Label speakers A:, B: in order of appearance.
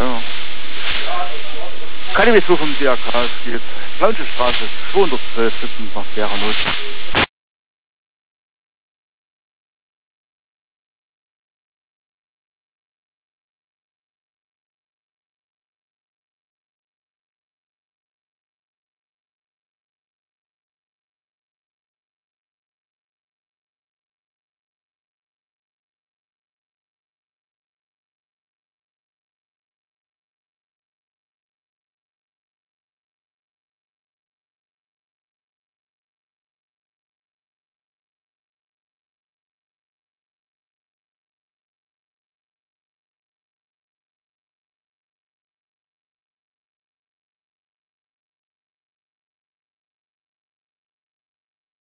A: Ja. Cannabis vom DRK, es geht. Blaunche Straße, 212, Sittenbach, Gera 0.